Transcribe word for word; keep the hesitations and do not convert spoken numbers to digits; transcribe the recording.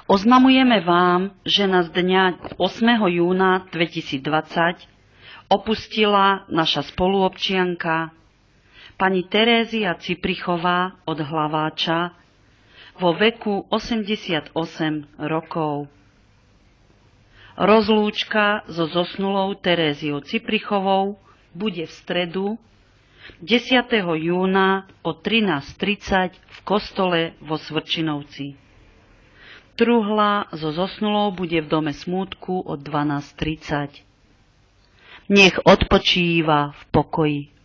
Oznamujeme vám, že nás dňa ôsmeho júna dvetisícdvadsať opustila naša spoluobčianka pani Terézia Ciprichová od Hlaváča vo veku osemdesiatosem rokov. Rozlúčka so zosnulou Teréziou Ciprichovou bude v stredu desiateho júna o trinásť tridsať v kostole vo Svrčinovci. Truhla so zosnulou bude v dome smútku o dvanásť tridsať. Nech odpočíva v pokoji.